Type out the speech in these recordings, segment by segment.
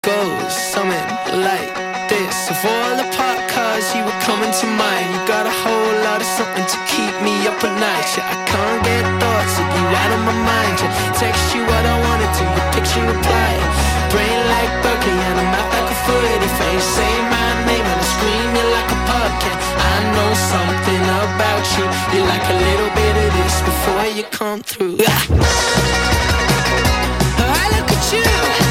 goes something like this. Of all the park cars you were coming to mind, you got a whole lot of something to keep me up at night. Yeah, I can't get thoughts of you out of my mind. Yeah, text you what I wanted to, your picture reply. Brain like Berkeley and a mouth like a foot. If I ain't say my name and I scream you like a pumpkin, I know something about you. You like a little bit of this before you come through. I look at you.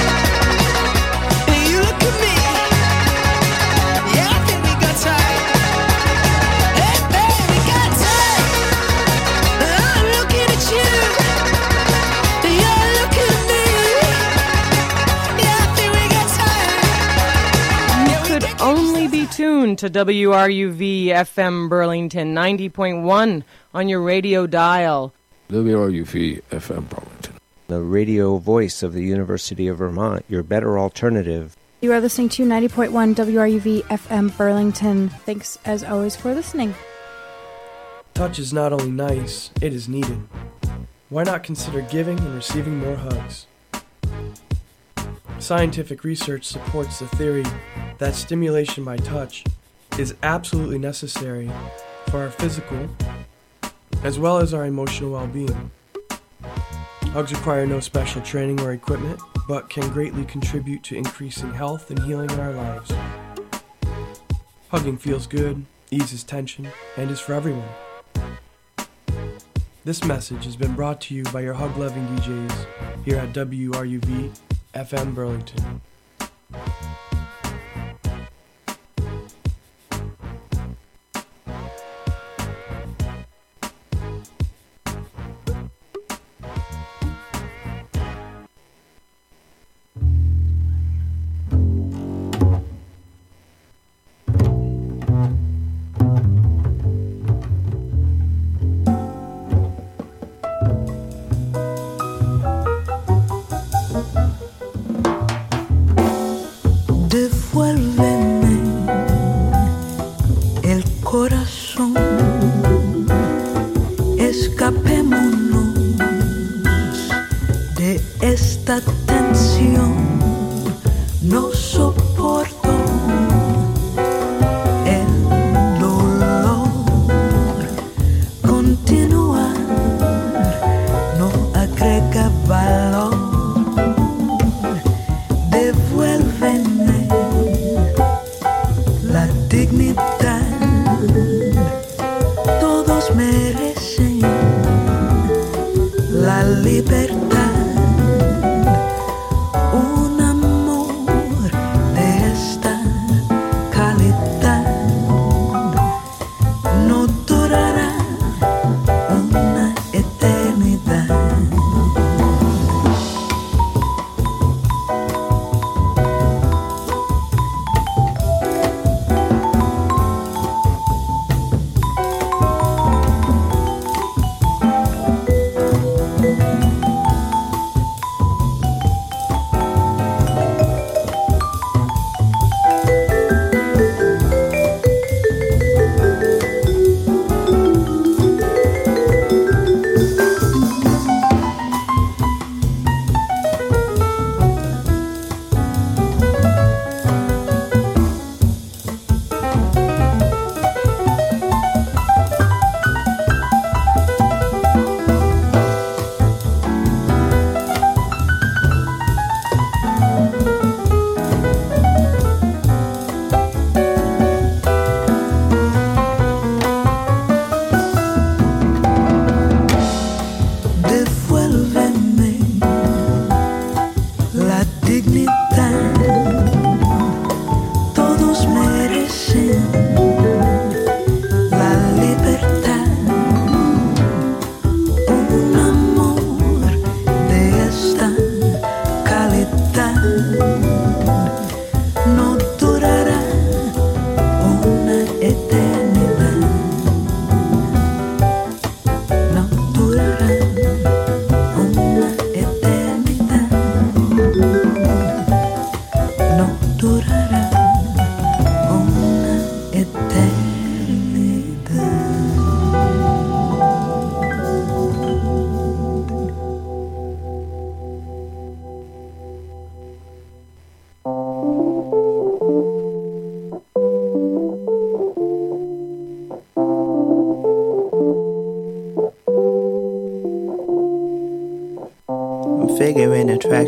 Only be tuned to WRUV FM Burlington 90.1 on your radio dial. WRUV FM Burlington, the radio voice of the University of Vermont, your better alternative. You are listening to 90.1 WRUV FM Burlington. Thanks as always for listening. Touch is not only nice, it is needed. Why not consider giving and receiving more hugs? Scientific research supports the theory that stimulation by touch is absolutely necessary for our physical as well as our emotional well-being. Hugs require no special training or equipment, but can greatly contribute to increasing health and healing in our lives. Hugging feels good, eases tension, and is for everyone. This message has been brought to you by your hug-loving DJs here at WRUV FM Burlington.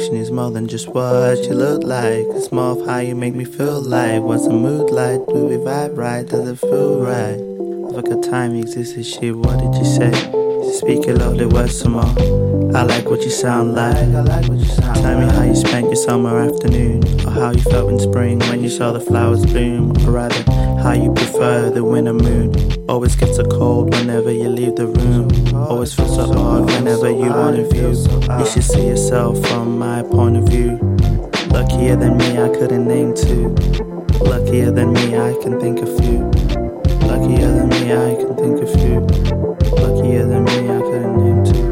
attraction is more than just what you look like. It's more of how you make me feel like. What's the mood like? Do we vibe right? Does it feel right? I forgot time existed, shit, what did you say? Speak your lovely words some more. I like what you sound like. Tell me how you spent your summer afternoon, or how you felt in spring when you saw the flowers bloom, or rather, how you prefer the winter mood. Always gets so cold whenever you leave the room. Always feels so odd whenever you want to view. You should see yourself from my point of view. Luckier than me, I couldn't name two. Luckier than me, I can think of few. Luckier than me, I can think of few. Luckier than me, I couldn't name two.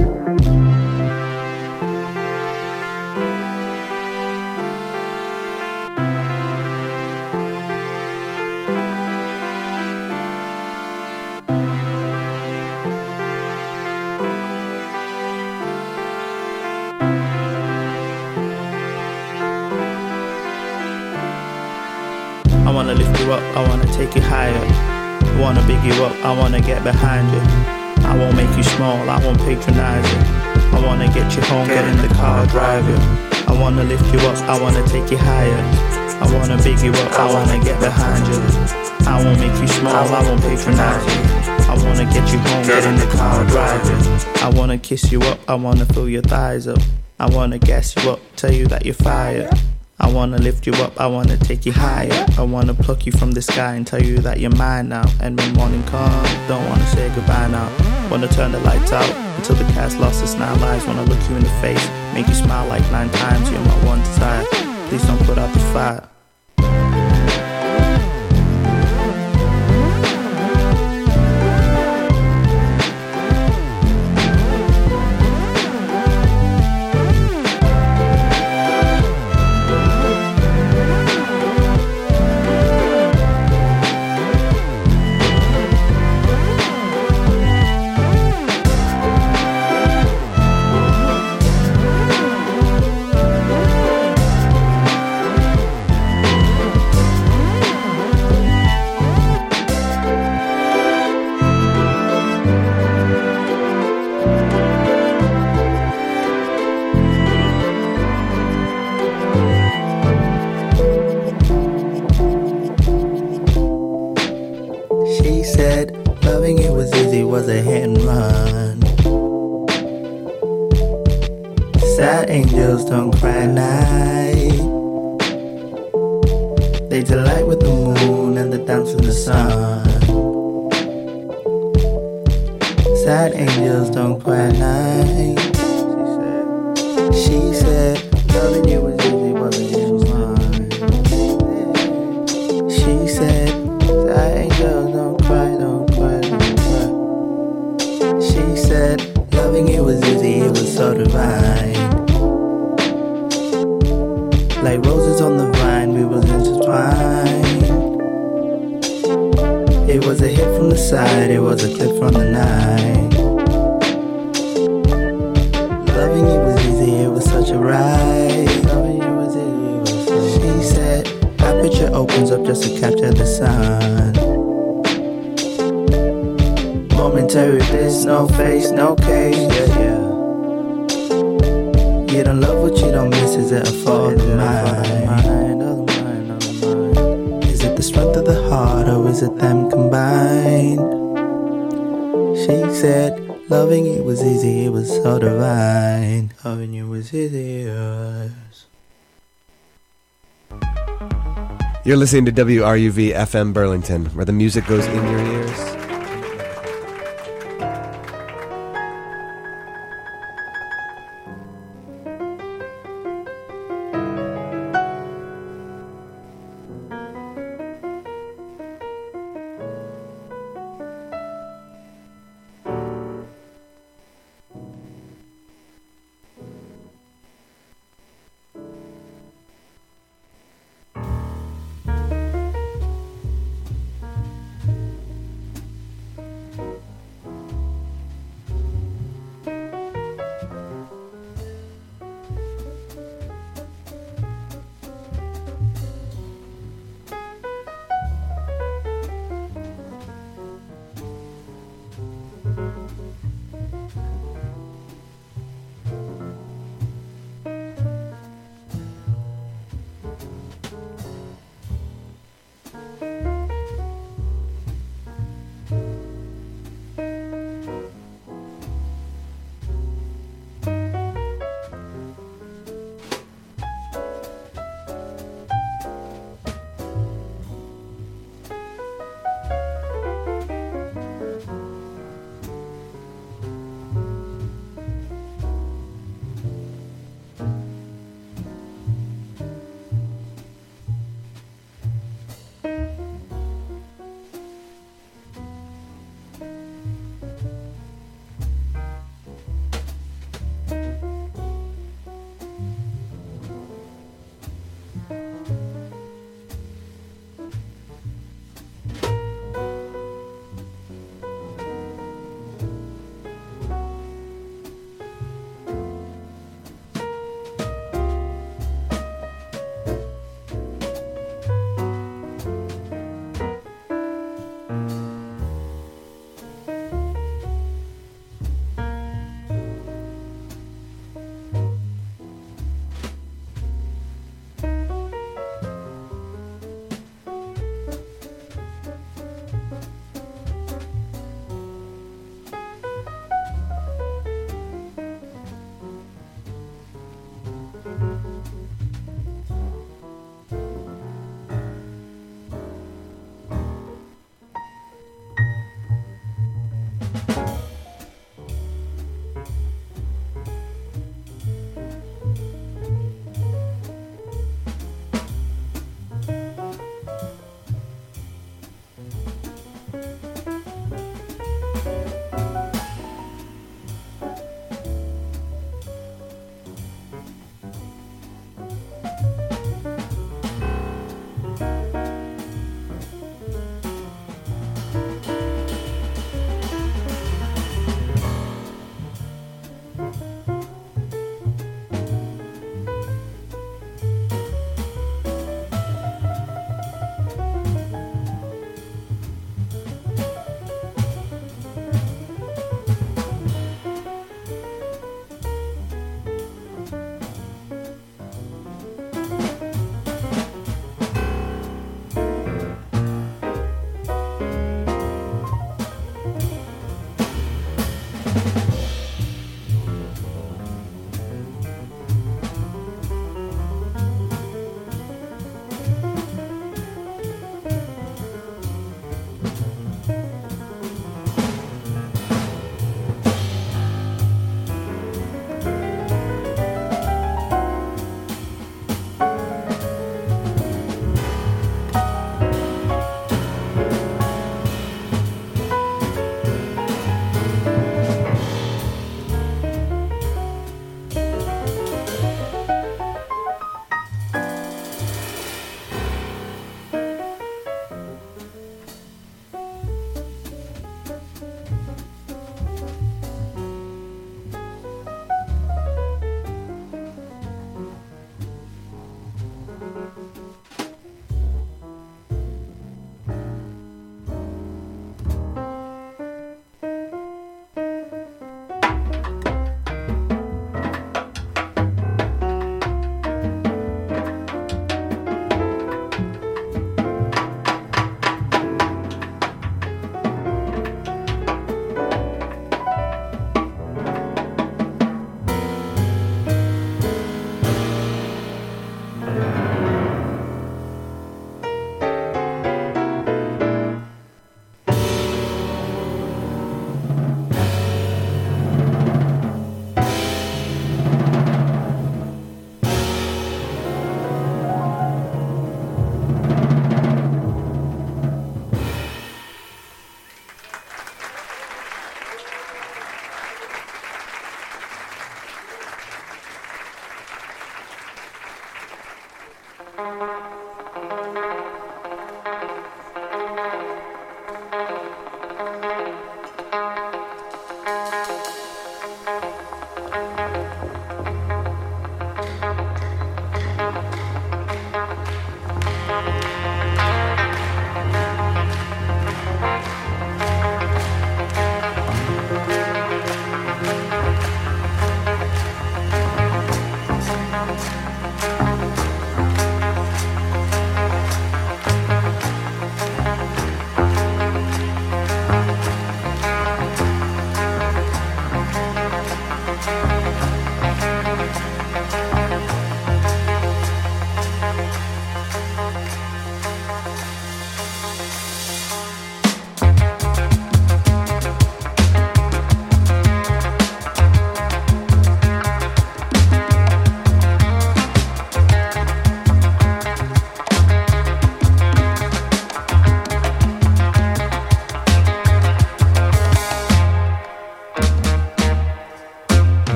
I wanna lift you up, I wanna take you higher. I wanna big you up, I wanna get behind you. I won't make you small, I won't patronize you. I wanna get you home, get in the car, drive you. I wanna lift you up, I wanna take you higher. I wanna big you up, I wanna get behind you. I won't make you small, I won't patronize you. I wanna get you home, get in the car, drive you. I wanna kiss you up, I wanna fill your thighs up. I wanna gas you up, tell you that you're fired. I wanna lift you up, I wanna take you higher. I wanna pluck you from the sky and tell you that you're mine now. And when morning comes, don't wanna say goodbye now. Wanna turn the lights out until the cat's lost its 9 lives. Wanna look you in the face, make you smile like 9 times. You're my one desire, please don't put out the fire. She said loving you was easy, was a hit and run. Sad angels don't cry at night. They delight with the moon and the dance in the sun. Sad angels don't cry at night. She said loving you was easy, was a hit and run. She said sad angels don't cry, don't cry, don't cry. She said loving you was easy, it was so divine. Like roses on the vine, we was intertwined. It was a hit from the side, it was a clip from the night. Loving you was easy, it was such a ride. Loving you was easy, it was so. She said aperture opens up just to capture the sun. Momentary bliss, no face, no case, yeah, yeah. You don't love what you don't miss, is it a fault of mine? Is it the strength of the heart, or is it them combined? She said, loving you was easy, it was so divine. Loving you was easy, yes. You're listening to WRUV FM Burlington, where the music goes in your ears.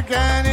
American